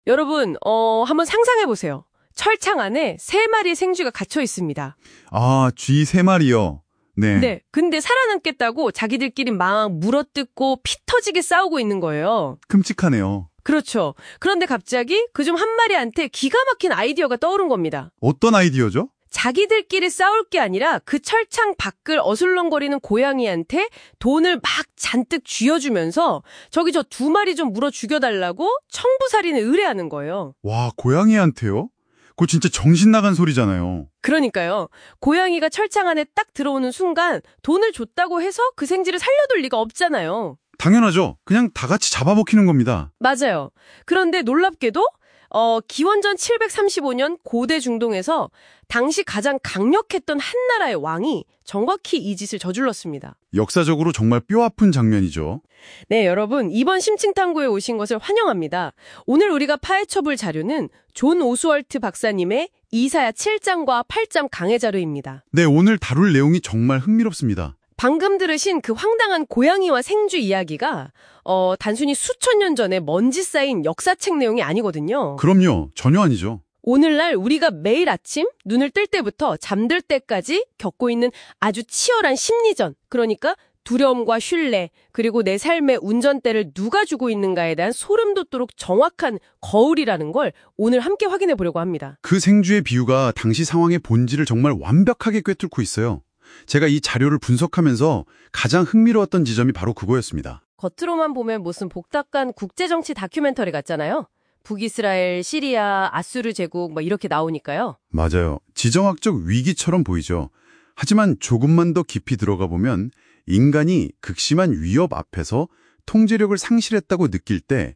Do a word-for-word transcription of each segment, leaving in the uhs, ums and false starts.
여러분, 어, 한번 상상해 보세요. 철창 안에 세 마리의 생쥐가 갇혀 있습니다. 아, 쥐 세 마리요. 네. 네. 근데 살아남겠다고 자기들끼리 막 물어뜯고 피 터지게 싸우고 있는 거예요. 끔찍하네요. 그렇죠. 그런데 갑자기 그 중 한 마리한테 기가 막힌 아이디어가 떠오른 겁니다. 어떤 아이디어죠? 자기들끼리 싸울 게 아니라 그 철창 밖을 어슬렁거리는 고양이한테 돈을 막 잔뜩 쥐어주면서 저기 저 두 마리 좀 물어 죽여달라고 청부살인을 의뢰하는 거예요. 와, 고양이한테요? 그거 진짜 정신 나간 소리잖아요. 그러니까요. 고양이가 철창 안에 딱 들어오는 순간 돈을 줬다고 해서 그 생쥐를 살려둘 리가 없잖아요. 당연하죠. 그냥 다 같이 잡아먹히는 겁니다. 맞아요. 그런데 놀랍게도 어, 기원전 칠백삼십오 년 고대 중동에서 당시 가장 강력했던 한나라의 왕이 정확히 이 짓을 저질렀습니다. 역사적으로 정말 뼈아픈 장면이죠. 네, 여러분, 이번 심층탐구에 오신 것을 환영합니다. 오늘 우리가 파헤쳐볼 자료는 존 오스월트 박사님의 이사야 칠 장과 팔 장 강해 자료입니다. 네, 오늘 다룰 내용이 정말 흥미롭습니다. 방금 들으신 그 황당한 고양이와 생쥐 이야기가 어, 단순히 수천 년 전에 먼지 쌓인 역사책 내용이 아니거든요. 그럼요. 전혀 아니죠. 오늘날 우리가 매일 아침 눈을 뜰 때부터 잠들 때까지 겪고 있는 아주 치열한 심리전, 그러니까 두려움과 신뢰, 그리고 내 삶의 운전대를 누가 주고 있는가에 대한 소름 돋도록 정확한 거울이라는 걸 오늘 함께 확인해 보려고 합니다. 그 생쥐의 비유가 당시 상황의 본질을 정말 완벽하게 꿰뚫고 있어요. 제가 이 자료를 분석하면서 가장 흥미로웠던 지점이 바로 그거였습니다. 겉으로만 보면 무슨 복잡한 국제정치 다큐멘터리 같잖아요. 북이스라엘, 시리아, 아수르 제국 뭐 이렇게 나오니까요. 맞아요. 지정학적 위기처럼 보이죠. 하지만 조금만 더 깊이 들어가 보면 인간이 극심한 위협 앞에서 통제력을 상실했다고 느낄 때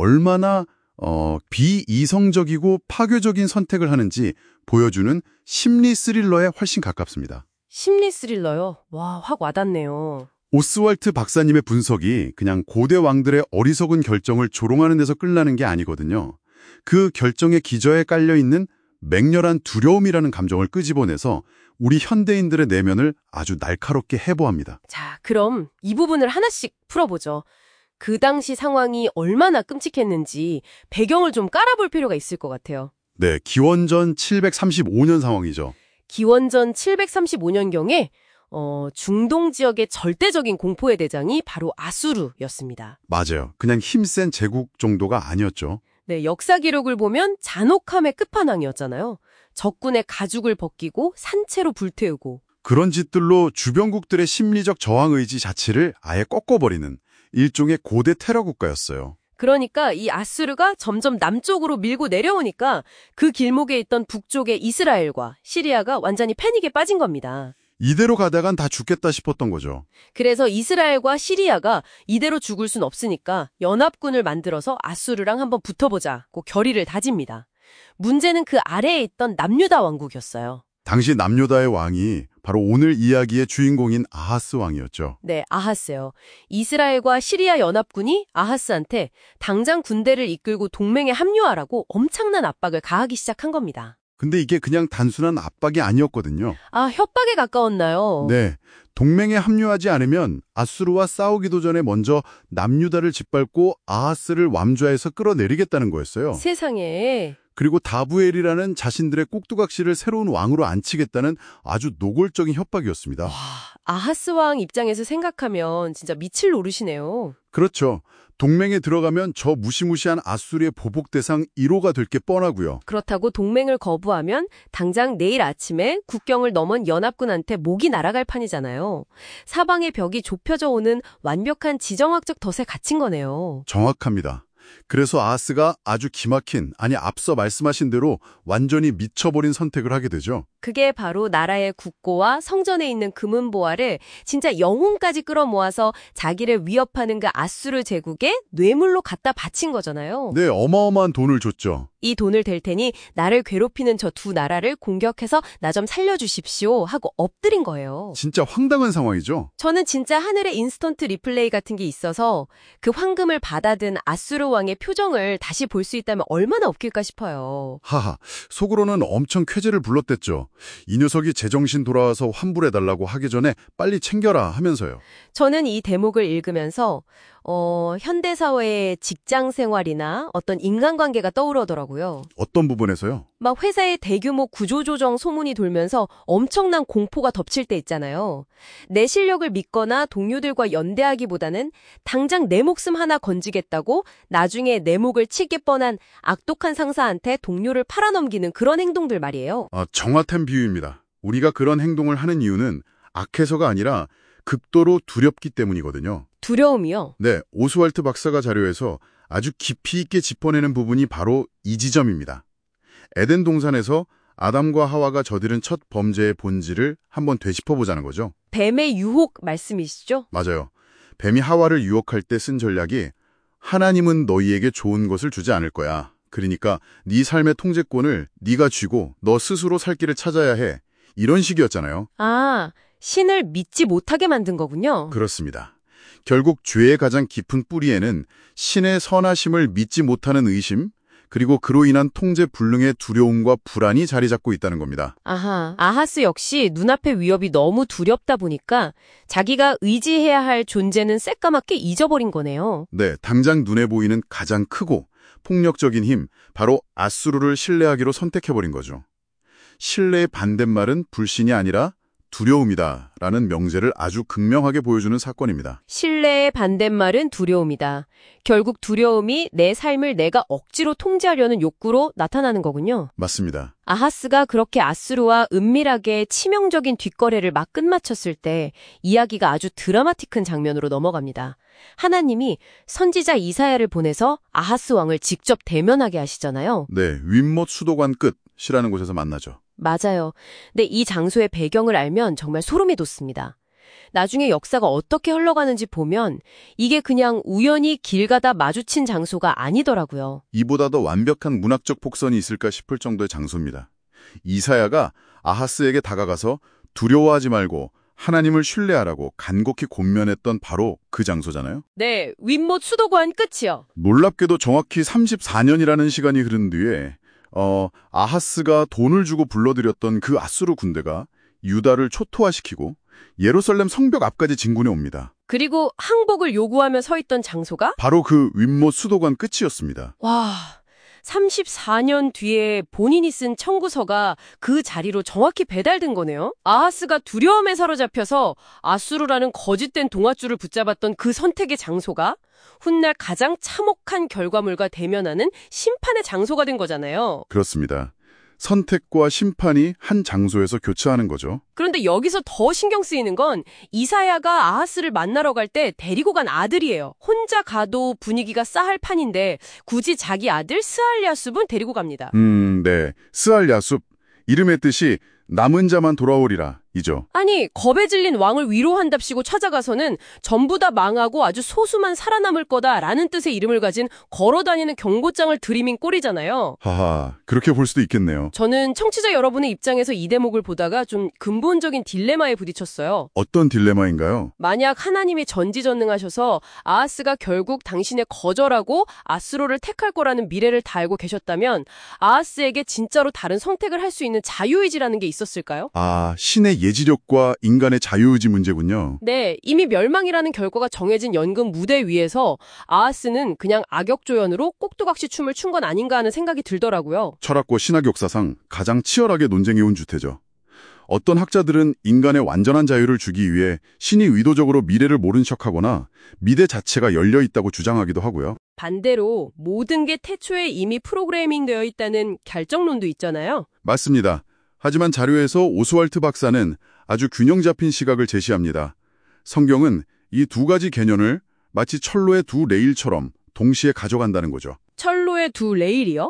얼마나 어, 비이성적이고 파괴적인 선택을 하는지 보여주는 심리 스릴러에 훨씬 가깝습니다. 심리 스릴러요? 와, 확 와닿네요. 오스왈트 박사님의 분석이 그냥 고대 왕들의 어리석은 결정을 조롱하는 데서 끝나는 게 아니거든요. 그 결정의 기저에 깔려있는 맹렬한 두려움이라는 감정을 끄집어내서 우리 현대인들의 내면을 아주 날카롭게 해부합니다. 자, 그럼 이 부분을 하나씩 풀어보죠. 그 당시 상황이 얼마나 끔찍했는지 배경을 좀 깔아볼 필요가 있을 것 같아요. 네, 기원전 칠백삼십오 년 상황이죠. 기원전 칠백삼십오 년경에 어, 중동 지역의 절대적인 공포의 대장이 바로 아수르였습니다. 맞아요. 그냥 힘센 제국 정도가 아니었죠. 네, 역사 기록을 보면 잔혹함의 끝판왕이었잖아요. 적군의 가죽을 벗기고 산채로 불태우고. 그런 짓들로 주변국들의 심리적 저항 의지 자체를 아예 꺾어버리는 일종의 고대 테러 국가였어요. 그러니까 이 아수르가 점점 남쪽으로 밀고 내려오니까 그 길목에 있던 북쪽의 이스라엘과 시리아가 완전히 패닉에 빠진 겁니다. 이대로 가다간 다 죽겠다 싶었던 거죠. 그래서 이스라엘과 시리아가 이대로 죽을 순 없으니까 연합군을 만들어서 아수르랑 한번 붙어보자고 결의를 다집니다. 문제는 그 아래에 있던 남유다 왕국이었어요. 당시 남유다의 왕이 바로 오늘 이야기의 주인공인 아하스 왕이었죠. 네, 아하스요. 이스라엘과 시리아 연합군이 아하스한테 당장 군대를 이끌고 동맹에 합류하라고 엄청난 압박을 가하기 시작한 겁니다. 근데 이게 그냥 단순한 압박이 아니었거든요. 아, 협박에 가까웠나요? 네. 동맹에 합류하지 않으면 아수르와 싸우기도 전에 먼저 남유다를 짓밟고 아하스를 왕좌에서 끌어내리겠다는 거였어요. 세상에. 그리고 다부엘이라는 자신들의 꼭두각시를 새로운 왕으로 앉히겠다는 아주 노골적인 협박이었습니다. 와, 아하스 왕 입장에서 생각하면 진짜 미칠 노릇이네요. 그렇죠. 동맹에 들어가면 저 무시무시한 아수르의 보복 대상 일 호가 될 게 뻔하고요. 그렇다고 동맹을 거부하면 당장 내일 아침에 국경을 넘은 연합군한테 목이 날아갈 판이잖아요. 사방의 벽이 좁혀져 오는 완벽한 지정학적 덫에 갇힌 거네요. 정확합니다. 그래서 아하스가 아주 기막힌, 아니 앞서 말씀하신 대로 완전히 미쳐버린 선택을 하게 되죠. 그게 바로 나라의 국고와 성전에 있는 금은보화를 진짜 영혼까지 끌어모아서 자기를 위협하는 그 아수르 제국에 뇌물로 갖다 바친 거잖아요. 네, 어마어마한 돈을 줬죠. 이 돈을 댈 테니 나를 괴롭히는 저 두 나라를 공격해서 나 좀 살려주십시오 하고 엎드린 거예요. 진짜 황당한 상황이죠. 저는 진짜 하늘의 인스턴트 리플레이 같은 게 있어서 그 황금을 받아든 아수르 왕의 표정을 다시 볼 수 있다면 얼마나 웃길까 싶어요. 하하, 속으로는 엄청 쾌재를 불렀댔죠. 이 녀석이 제정신 돌아와서 환불해달라고 하기 전에 빨리 챙겨라 하면서요. 저는 이 대목을 읽으면서 어, 현대사회의 직장 생활이나 어떤 인간관계가 떠오르더라고요. 어떤 부분에서요? 막 회사의 대규모 구조조정 소문이 돌면서 엄청난 공포가 덮칠 때 있잖아요. 내 실력을 믿거나 동료들과 연대하기보다는 당장 내 목숨 하나 건지겠다고 나중에 내 목을 치게 뻔한 악독한 상사한테 동료를 팔아넘기는 그런 행동들 말이에요. 아, 정확한 비유입니다. 우리가 그런 행동을 하는 이유는 악해서가 아니라 극도로 두렵기 때문이거든요. 두려움이요? 네, 오스왈트 박사가 자료에서 아주 깊이 있게 짚어내는 부분이 바로 이 지점입니다. 에덴 동산에서 아담과 하와가 저지른 첫 범죄의 본질을 한번 되짚어보자는 거죠. 뱀의 유혹 말씀이시죠? 맞아요. 뱀이 하와를 유혹할 때 쓴 전략이 하나님은 너희에게 좋은 것을 주지 않을 거야. 그러니까 네 삶의 통제권을 네가 쥐고 너 스스로 살 길을 찾아야 해. 이런 식이었잖아요. 아, 신을 믿지 못하게 만든 거군요. 그렇습니다. 결국 죄의 가장 깊은 뿌리에는 신의 선하심을 믿지 못하는 의심, 그리고 그로 인한 통제 불능의 두려움과 불안이 자리 잡고 있다는 겁니다. 아하, 아하스 역시 눈앞의 위협이 너무 두렵다 보니까 자기가 의지해야 할 존재는 새까맣게 잊어버린 거네요. 네, 당장 눈에 보이는 가장 크고 폭력적인 힘, 바로 아수르를 신뢰하기로 선택해버린 거죠. 신뢰의 반대말은 불신이 아니라 두려움이다 라는 명제를 아주 극명하게 보여주는 사건입니다. 신뢰의 반대말은 두려움이다. 결국 두려움이 내 삶을 내가 억지로 통제하려는 욕구로 나타나는 거군요. 맞습니다. 아하스가 그렇게 아수르와 은밀하게 치명적인 뒷거래를 막 끝마쳤을 때 이야기가 아주 드라마틱한 장면으로 넘어갑니다. 하나님이 선지자 이사야를 보내서 아하스 왕을 직접 대면하게 하시잖아요. 네, 윗못 수도관 끝이라는 곳에서 만나죠. 맞아요. 근데 이 장소의 배경을 알면 정말 소름이 돋습니다. 나중에 역사가 어떻게 흘러가는지 보면 이게 그냥 우연히 길 가다 마주친 장소가 아니더라고요. 이보다 더 완벽한 문학적 폭선이 있을까 싶을 정도의 장소입니다. 이사야가 아하스에게 다가가서 두려워하지 말고 하나님을 신뢰하라고 간곡히 권면했던 바로 그 장소잖아요. 네, 윗못 수도관 끝이요. 놀랍게도 정확히 삼십사 년이라는 시간이 흐른 뒤에 어, 아하스가 돈을 주고 불러들였던 그 아수르 군대가 유다를 초토화시키고 예루살렘 성벽 앞까지 진군해 옵니다. 그리고 항복을 요구하며 서 있던 장소가? 바로 그 윗못 수도관 끝이었습니다. 와, 삼십사 년 뒤에 본인이 쓴 청구서가 그 자리로 정확히 배달된 거네요. 아하스가 두려움에 사로잡혀서 아수르라는 거짓된 동아줄을 붙잡았던 그 선택의 장소가 훗날 가장 참혹한 결과물과 대면하는 심판의 장소가 된 거잖아요. 그렇습니다. 선택과 심판이 한 장소에서 교차하는 거죠. 그런데 여기서 더 신경 쓰이는 건 이사야가 아하스를 만나러 갈 때 데리고 간 아들이에요. 혼자 가도 분위기가 싸할 판인데 굳이 자기 아들 스알랴숲은 데리고 갑니다. 음, 네. 스알랴숲. 이름의 뜻이 남은 자만 돌아오리라 이죠. 아니, 겁에 질린 왕을 위로한답시고 찾아가서는 전부 다 망하고 아주 소수만 살아남을 거다라는 뜻의 이름을 가진 걸어다니는 경고장을 들이민 꼴이잖아요. 하하, 그렇게 볼 수도 있겠네요. 저는 청취자 여러분의 입장에서 이 대목을 보다가 좀 근본적인 딜레마에 부딪혔어요. 어떤 딜레마인가요? 만약 하나님이 전지전능하셔서 아하스가 결국 당신의 거절하고 아수르를 택할 거라는 미래를 다 알고 계셨다면 아하스에게 진짜로 다른 선택을 할 수 있는 자유의지라는 게 있었을까요? 아, 신의 예지력과 인간의 자유의지 문제군요. 네, 이미 멸망이라는 결과가 정해진 연금 무대 위에서 아하스는 그냥 악역조연으로 꼭두각시 춤을 춘 건 아닌가 하는 생각이 들더라고요. 철학과 신학 역사상 가장 치열하게 논쟁해온 주제죠. 어떤 학자들은 인간의 완전한 자유를 주기 위해 신이 의도적으로 미래를 모른 척하거나 미래 자체가 열려있다고 주장하기도 하고요. 반대로 모든 게 태초에 이미 프로그래밍 되어 있다는 결정론도 있잖아요. 맞습니다. 하지만 자료에서 오스왈트 박사는 아주 균형 잡힌 시각을 제시합니다. 성경은 이 두 가지 개념을 마치 철로의 두 레일처럼 동시에 가져간다는 거죠. 철로의 두 레일이요?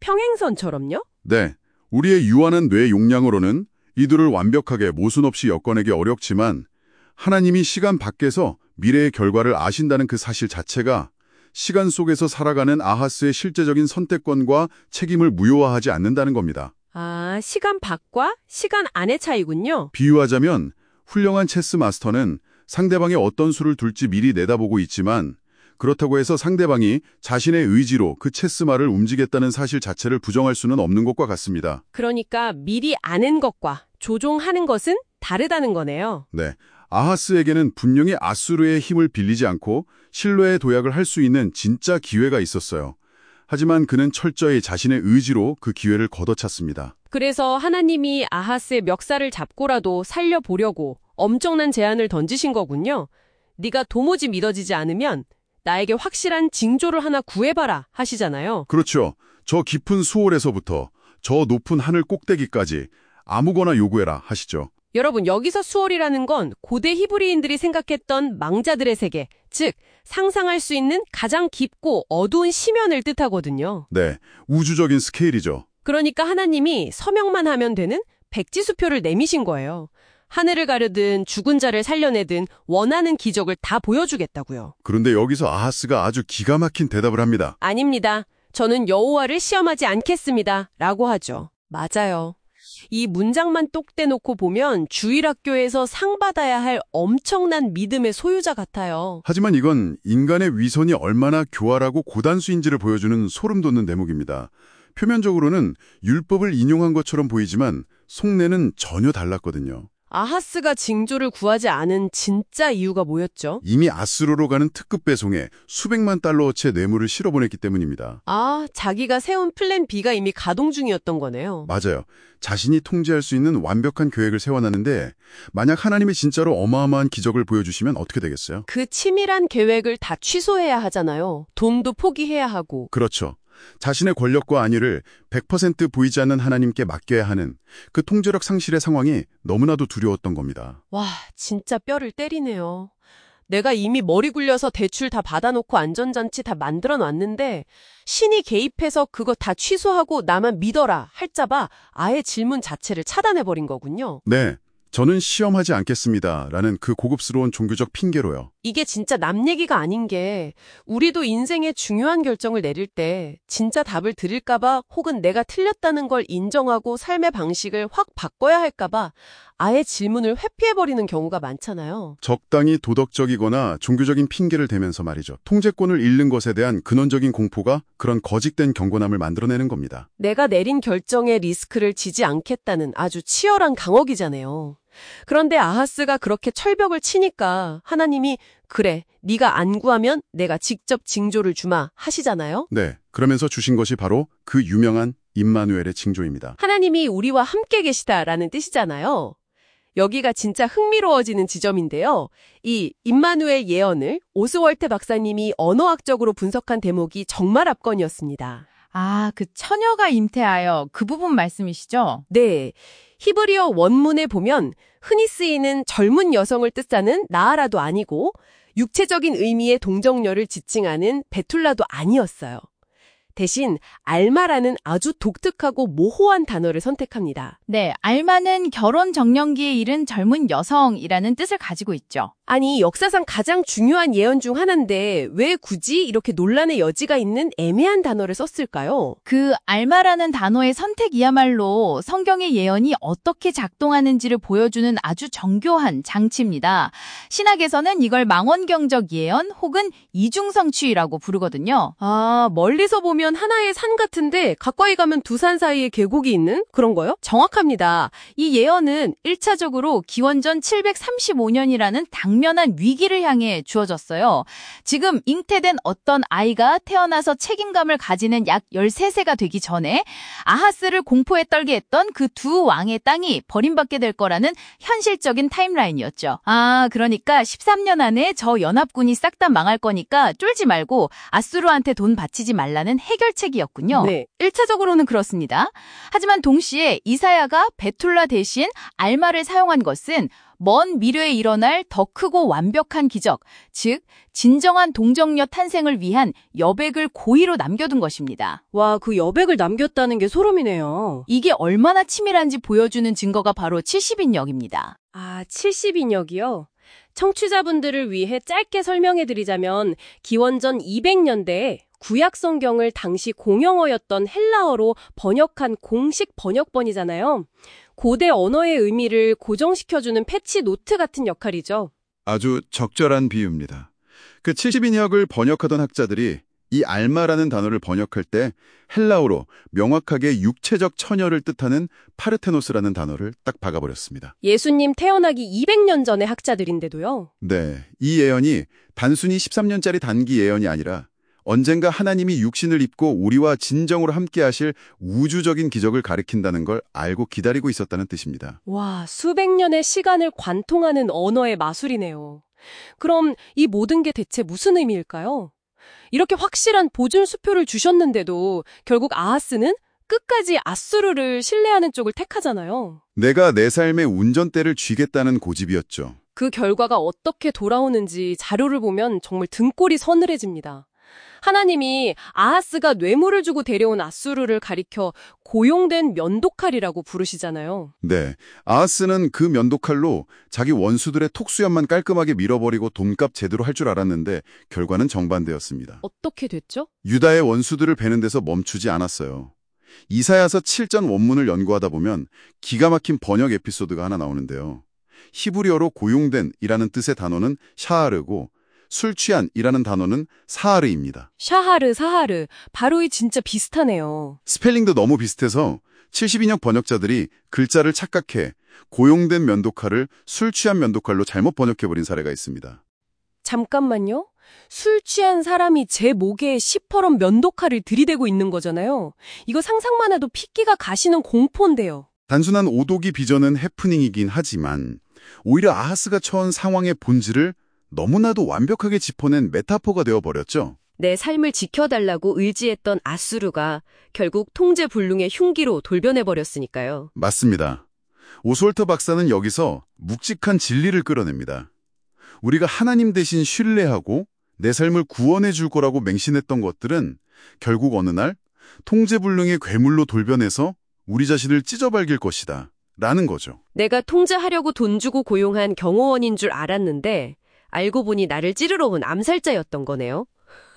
평행선처럼요? 네. 우리의 유한한 뇌 용량으로는 이들을 완벽하게 모순 없이 엮어내기 어렵지만 하나님이 시간 밖에서 미래의 결과를 아신다는 그 사실 자체가 시간 속에서 살아가는 아하스의 실제적인 선택권과 책임을 무효화하지 않는다는 겁니다. 아, 시간 밖과 시간 안의 차이군요. 비유하자면 훌륭한 체스 마스터는 상대방이 어떤 수를 둘지 미리 내다보고 있지만 그렇다고 해서 상대방이 자신의 의지로 그 체스말을 움직였다는 사실 자체를 부정할 수는 없는 것과 같습니다. 그러니까 미리 아는 것과 조종하는 것은 다르다는 거네요. 네, 아하스에게는 분명히 아수르의 힘을 빌리지 않고 신뢰의 도약을 할 수 있는 진짜 기회가 있었어요. 하지만 그는 철저히 자신의 의지로 그 기회를 걷어찼습니다. 그래서 하나님이 아하스의 멱살을 잡고라도 살려보려고 엄청난 제안을 던지신 거군요. 네가 도무지 믿어지지 않으면 나에게 확실한 징조를 하나 구해봐라 하시잖아요. 그렇죠. 저 깊은 수월에서부터 저 높은 하늘 꼭대기까지 아무거나 요구해라 하시죠. 여러분, 여기서 수월이라는 건 고대 히브리인들이 생각했던 망자들의 세계, 즉 상상할 수 있는 가장 깊고 어두운 심연을 뜻하거든요. 네, 우주적인 스케일이죠. 그러니까 하나님이 서명만 하면 되는 백지수표를 내미신 거예요. 하늘을 가르든 죽은 자를 살려내든 원하는 기적을 다 보여주겠다고요. 그런데 여기서 아하스가 아주 기가 막힌 대답을 합니다. 아닙니다. 저는 여호와를 시험하지 않겠습니다. 라고 하죠. 맞아요. 이 문장만 똑 떼놓고 보면 주일학교에서 상 받아야 할 엄청난 믿음의 소유자 같아요. 하지만 이건 인간의 위선이 얼마나 교활하고 고단수인지를 보여주는 소름 돋는 대목입니다. 표면적으로는 율법을 인용한 것처럼 보이지만 속내는 전혀 달랐거든요. 아하스가 징조를 구하지 않은 진짜 이유가 뭐였죠? 이미 아수르로 가는 특급 배송에 수백만 달러어치의 뇌물을 실어보냈기 때문입니다. 아, 자기가 세운 플랜 B가 이미 가동 중이었던 거네요. 맞아요. 자신이 통제할 수 있는 완벽한 계획을 세워놨는데 만약 하나님이 진짜로 어마어마한 기적을 보여주시면 어떻게 되겠어요? 그 치밀한 계획을 다 취소해야 하잖아요. 돈도 포기해야 하고. 그렇죠. 자신의 권력과 안위를 백 퍼센트 보이지 않는 하나님께 맡겨야 하는 그 통제력 상실의 상황이 너무나도 두려웠던 겁니다. 와, 진짜 뼈를 때리네요. 내가 이미 머리 굴려서 대출 다 받아놓고 안전장치 다 만들어놨는데 신이 개입해서 그거 다 취소하고 나만 믿어라 할자봐 아예 질문 자체를 차단해버린 거군요. 네. 저는 시험하지 않겠습니다. 라는 그 고급스러운 종교적 핑계로요. 이게 진짜 남 얘기가 아닌 게 우리도 인생의 중요한 결정을 내릴 때 진짜 답을 들을까 봐 혹은 내가 틀렸다는 걸 인정하고 삶의 방식을 확 바꿔야 할까 봐 아예 질문을 회피해버리는 경우가 많잖아요. 적당히 도덕적이거나 종교적인 핑계를 대면서 말이죠. 통제권을 잃는 것에 대한 근원적인 공포가 그런 거짓된 경고남을 만들어내는 겁니다. 내가 내린 결정의 리스크를 지지 않겠다는 아주 치열한 강억이잖아요. 그런데 아하스가 그렇게 철벽을 치니까 하나님이 그래, 네가 안 구하면 내가 직접 징조를 주마 하시잖아요. 네, 그러면서 주신 것이 바로 그 유명한 임마누엘의 징조입니다. 하나님이 우리와 함께 계시다라는 뜻이잖아요. 여기가 진짜 흥미로워지는 지점인데요. 이 임마누엘 예언을 오스월트 박사님이 언어학적으로 분석한 대목이 정말 압권이었습니다. 아, 그 처녀가 잉태하여 그 부분 말씀이시죠? 네. 히브리어 원문에 보면 흔히 쓰이는 젊은 여성을 뜻하는 나아라도 아니고 육체적인 의미의 동정녀를 지칭하는 베툴라도 아니었어요. 대신 알마라는 아주 독특하고 모호한 단어를 선택합니다. 네, 알마는 결혼 정년기에 이른 젊은 여성이라는 뜻을 가지고 있죠. 아니, 역사상 가장 중요한 예언 중 하나인데 왜 굳이 이렇게 논란의 여지가 있는 애매한 단어를 썼을까요? 그 알마라는 단어의 선택이야말로 성경의 예언이 어떻게 작동하는지를 보여주는 아주 정교한 장치입니다. 신학에서는 이걸 망원경적 예언 혹은 이중성취라고 부르거든요. 아, 멀리서 보면 하나의 산 같은데 가까이 가면 두 산 사이에 계곡이 있는 그런 거요? 정확합니다. 이 예언은 일 차적으로 기원전 칠백삼십오 년이라는 당면한 위기를 향해 주어졌어요. 지금 잉태된 어떤 아이가 태어나서 책임감을 가지는 약 열세 세가 되기 전에 아하스를 공포에 떨게 했던 그 두 왕의 땅이 버림받게 될 거라는 현실적인 타임라인이었죠. 아, 그러니까 십삼 년 안에 저 연합군이 싹 다 망할 거니까 쫄지 말고 아수르한테 돈 바치지 말라는 해결책이었군요. 네. 일 차적으로는 그렇습니다. 하지만 동시에 이사야가 베툴라 대신 알마를 사용한 것은 먼 미래에 일어날 더 크고 완벽한 기적, 즉 진정한 동정녀 탄생을 위한 여백을 고의로 남겨둔 것입니다. 와, 그 여백을 남겼다는 게 소름이네요. 이게 얼마나 치밀한지 보여주는 증거가 바로 칠십 인역입니다. 아, 칠십 인역이요? 청취자분들을 위해 짧게 설명해드리자면 기원전 이백 년대에 구약 성경을 당시 공용어였던 헬라어로 번역한 공식 번역본이잖아요. 고대 언어의 의미를 고정시켜주는 패치 노트 같은 역할이죠. 아주 적절한 비유입니다. 그 칠십 인역을 번역하던 학자들이 이 알마라는 단어를 번역할 때 헬라어로 명확하게 육체적 처녀를 뜻하는 파르테노스라는 단어를 딱 박아버렸습니다. 예수님 태어나기 이백 년 전의 학자들인데도요. 네, 이 예언이 단순히 십삼 년짜리 단기 예언이 아니라 언젠가 하나님이 육신을 입고 우리와 진정으로 함께 하실 우주적인 기적을 가리킨다는 걸 알고 기다리고 있었다는 뜻입니다. 와, 수백 년의 시간을 관통하는 언어의 마술이네요. 그럼 이 모든 게 대체 무슨 의미일까요? 이렇게 확실한 보존 수표를 주셨는데도 결국 아하스는 끝까지 아수르를 신뢰하는 쪽을 택하잖아요. 내가 내 삶의 운전대를 쥐겠다는 고집이었죠. 그 결과가 어떻게 돌아오는지 자료를 보면 정말 등골이 서늘해집니다. 하나님이 아하스가 뇌물을 주고 데려온 아수르를 가리켜 고용된 면도칼이라고 부르시잖아요. 네, 아하스는 그 면도칼로 자기 원수들의 톡수염만 깔끔하게 밀어버리고 돈값 제대로 할 줄 알았는데 결과는 정반대였습니다. 어떻게 됐죠? 유다의 원수들을 베는 데서 멈추지 않았어요. 이사야서 칠 장 원문을 연구하다 보면 기가 막힌 번역 에피소드가 하나 나오는데요. 히브리어로 고용된 이라는 뜻의 단어는 샤하르고 술 취한이라는 단어는 사하르입니다. 샤하르, 사하르. 발음이 진짜 비슷하네요. 스펠링도 너무 비슷해서 칠십이 년 번역자들이 글자를 착각해 고용된 면도칼을 술 취한 면도칼로 잘못 번역해버린 사례가 있습니다. 잠깐만요. 술 취한 사람이 제 목에 시퍼런 면도칼을 들이대고 있는 거잖아요. 이거 상상만 해도 핏기가 가시는 공포인데요. 단순한 오독이 빚어낸 해프닝이긴 하지만 오히려 아하스가 처한 상황의 본질을 너무나도 완벽하게 짚어낸 메타포가 되어버렸죠. 내 삶을 지켜달라고 의지했던 아수르가 결국 통제불능의 흉기로 돌변해버렸으니까요. 맞습니다. 오스월터 박사는 여기서 묵직한 진리를 끌어냅니다. 우리가 하나님 대신 신뢰하고 내 삶을 구원해 줄 거라고 맹신했던 것들은 결국 어느 날 통제불능의 괴물로 돌변해서 우리 자신을 찢어발길 것이다. 라는 거죠. 내가 통제하려고 돈 주고 고용한 경호원인 줄 알았는데 알고 보니 나를 찌르러 온 암살자였던 거네요.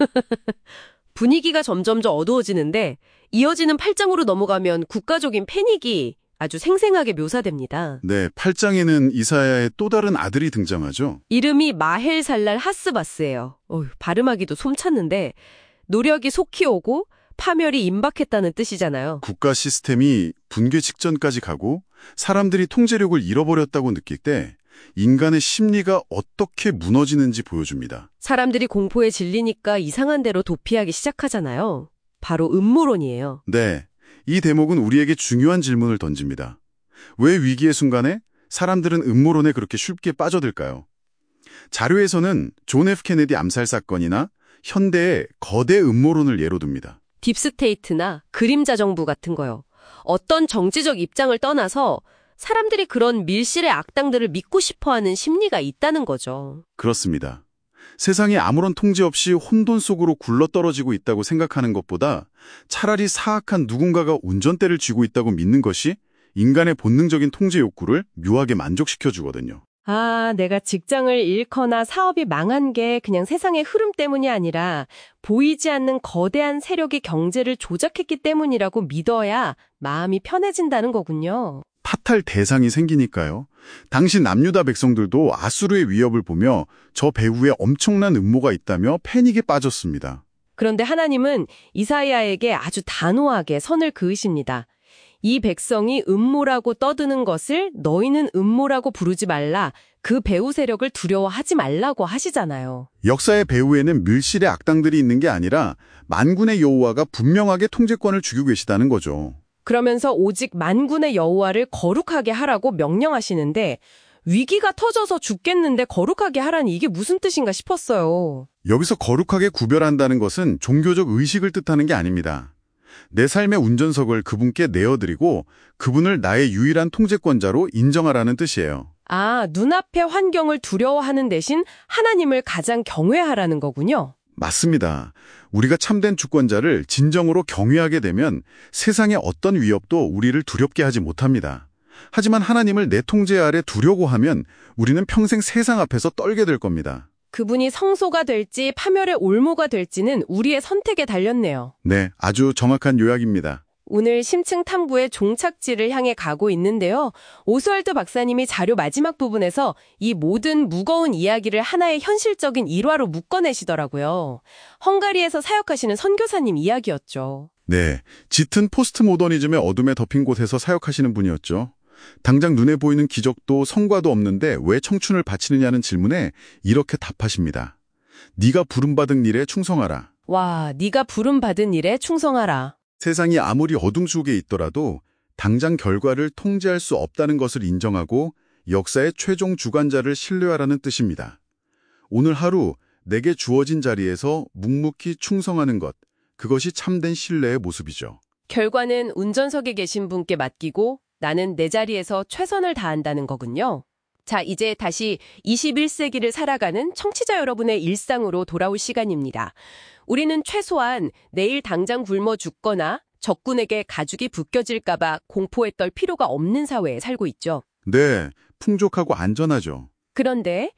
분위기가 점점점 어두워지는데 이어지는 팔 장으로 넘어가면 국가적인 패닉이 아주 생생하게 묘사됩니다. 네, 팔 장에는 이사야의 또 다른 아들이 등장하죠. 이름이 마헬살랄 하스바스예요. 어휴, 발음하기도 숨찼는데 노력이 속히 오고 파멸이 임박했다는 뜻이잖아요. 국가 시스템이 붕괴 직전까지 가고 사람들이 통제력을 잃어버렸다고 느낄 때 인간의 심리가 어떻게 무너지는지 보여줍니다. 사람들이 공포에 질리니까 이상한 대로 도피하기 시작하잖아요. 바로 음모론이에요. 네, 이 대목은 우리에게 중요한 질문을 던집니다. 왜 위기의 순간에 사람들은 음모론에 그렇게 쉽게 빠져들까요? 자료에서는 존 에프 케네디 암살 사건이나 현대의 거대 음모론을 예로 듭니다. 딥스테이트나 그림자 정부 같은 거요. 어떤 정치적 입장을 떠나서 사람들이 그런 밀실의 악당들을 믿고 싶어하는 심리가 있다는 거죠. 그렇습니다. 세상에 아무런 통제 없이 혼돈 속으로 굴러떨어지고 있다고 생각하는 것보다 차라리 사악한 누군가가 운전대를 쥐고 있다고 믿는 것이 인간의 본능적인 통제 욕구를 묘하게 만족시켜주거든요. 아, 내가 직장을 잃거나 사업이 망한 게 그냥 세상의 흐름 때문이 아니라 보이지 않는 거대한 세력이 경제를 조작했기 때문이라고 믿어야 마음이 편해진다는 거군요. 파탈 대상이 생기니까요. 당시 남유다 백성들도 아수르의 위협을 보며 저 배후에 엄청난 음모가 있다며 패닉에 빠졌습니다. 그런데 하나님은 이사야에게 아주 단호하게 선을 그으십니다. 이 백성이 음모라고 떠드는 것을 너희는 음모라고 부르지 말라. 그 배후 세력을 두려워하지 말라고 하시잖아요. 역사의 배후에는 밀실의 악당들이 있는 게 아니라 만군의 여호와가 분명하게 통제권을 쥐고 계시다는 거죠. 그러면서 오직 만군의 여호와를 거룩하게 하라고 명령하시는데 위기가 터져서 죽겠는데 거룩하게 하라니 이게 무슨 뜻인가 싶었어요. 여기서 거룩하게 구별한다는 것은 종교적 의식을 뜻하는 게 아닙니다. 내 삶의 운전석을 그분께 내어드리고 그분을 나의 유일한 통제권자로 인정하라는 뜻이에요. 아, 눈앞의 환경을 두려워하는 대신 하나님을 가장 경외하라는 거군요. 맞습니다. 우리가 참된 주권자를 진정으로 경외하게 되면 세상의 어떤 위협도 우리를 두렵게 하지 못합니다. 하지만 하나님을 내 통제 아래 두려고 하면 우리는 평생 세상 앞에서 떨게 될 겁니다. 그분이 성소가 될지 파멸의 올무가 될지는 우리의 선택에 달렸네요. 네, 아주 정확한 요약입니다. 오늘 심층 탐구의 종착지를 향해 가고 있는데요. 오스왈드 박사님이 자료 마지막 부분에서 이 모든 무거운 이야기를 하나의 현실적인 일화로 묶어내시더라고요. 헝가리에서 사역하시는 선교사님 이야기였죠. 네, 짙은 포스트 모더니즘의 어둠에 덮인 곳에서 사역하시는 분이었죠. 당장 눈에 보이는 기적도 성과도 없는데 왜 청춘을 바치느냐는 질문에 이렇게 답하십니다. 네가 부름받은 일에 충성하라. 와, 네가 부름받은 일에 충성하라. 세상이 아무리 어둠 속에 있더라도 당장 결과를 통제할 수 없다는 것을 인정하고 역사의 최종 주관자를 신뢰하라는 뜻입니다. 오늘 하루 내게 주어진 자리에서 묵묵히 충성하는 것, 그것이 참된 신뢰의 모습이죠. 결과는 운전석에 계신 분께 맡기고 나는 내 자리에서 최선을 다한다는 거군요. 자, 이제 다시 이십일 세기를 살아가는 청취자 여러분의 일상으로 돌아올 시간입니다. 우리는 최소한 내일 당장 굶어 죽거나 적군에게 가죽이 벗겨질까 봐 공포에 떨 필요가 없는 사회에 살고 있죠. 네, 풍족하고 안전하죠. 그런데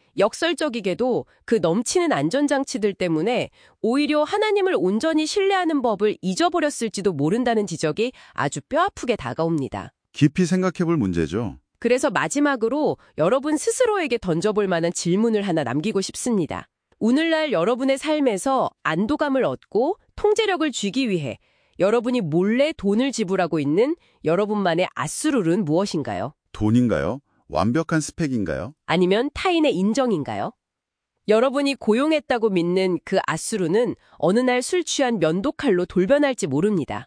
역설적이게도 그 넘치는 안전장치들 때문에 오히려 하나님을 온전히 신뢰하는 법을 잊어버렸을지도 모른다는 지적이 아주 뼈아프게 다가옵니다. 깊이 생각해볼 문제죠. 그래서 마지막으로 여러분 스스로에게 던져볼 만한 질문을 하나 남기고 싶습니다. 오늘날 여러분의 삶에서 안도감을 얻고 통제력을 쥐기 위해 여러분이 몰래 돈을 지불하고 있는 여러분만의 앗수룰은 무엇인가요? 돈인가요? 완벽한 스펙인가요? 아니면 타인의 인정인가요? 여러분이 고용했다고 믿는 그 앗수루는 어느 날 술 취한 면도칼로 돌변할지 모릅니다.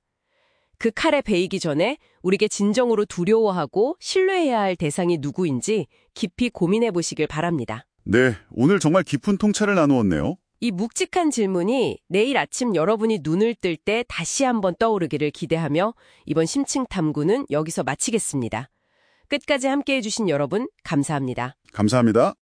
그 칼에 베이기 전에 우리에게 진정으로 두려워하고 신뢰해야 할 대상이 누구인지 깊이 고민해 보시길 바랍니다. 네, 오늘 정말 깊은 통찰을 나누었네요. 이 묵직한 질문이 내일 아침 여러분이 눈을 뜰 때 다시 한번 떠오르기를 기대하며 이번 심층 탐구는 여기서 마치겠습니다. 끝까지 함께해 주신 여러분 감사합니다. 감사합니다.